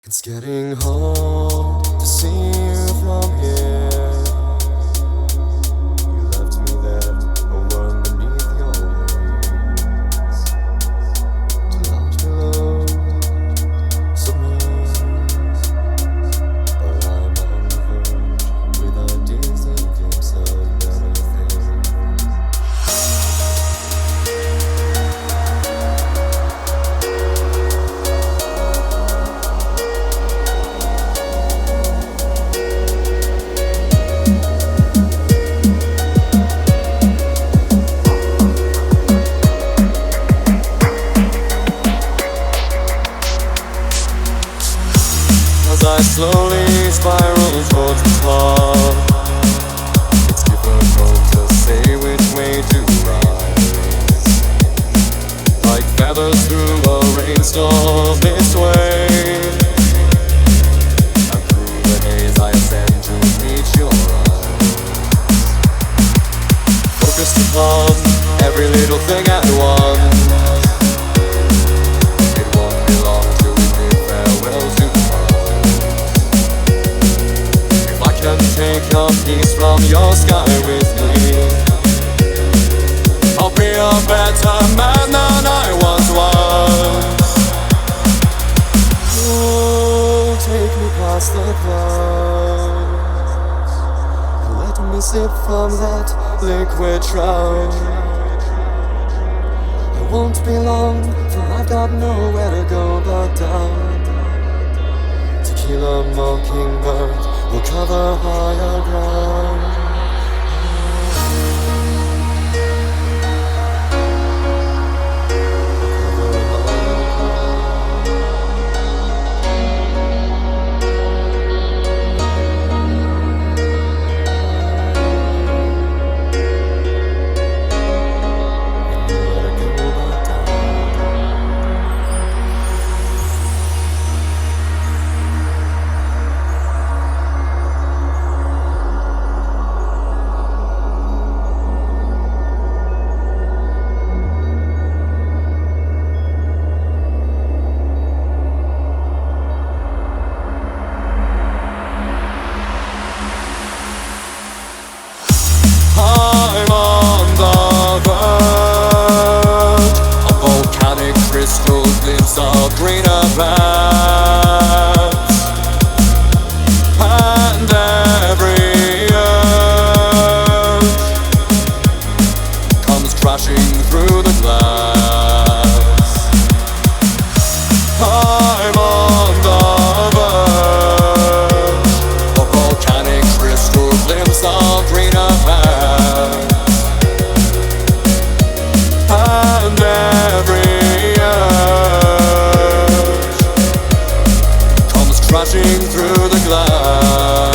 It's getting hard to see you from here. You left me there, a worm beneath your wings. To loud below, submerged. But I'm on the verge, with a dizzy glimpse of anything. As I slowly spiral towards the top, it's difficult to say which way to rise. Like feathers through a rainstorm this way, and through the haze I ascend to meet your eyes. Focused upon every little thing at once. It won't be long till we bid farewell to can take a piece from your sky with me. I'll be a better man than I once was. Oh, take me past the clouds and let me sip from that liquid trout. I won't be long, for I've got nowhere to go but down. Tequila mockingbird will cover higher ground. I'm on the verge of volcanic crystal glimpse of greener paths, and every urge comes crashing through the glass. I'm on the verge of volcanic crystal glimpse of greener paths, and every urge comes crashing through the glass.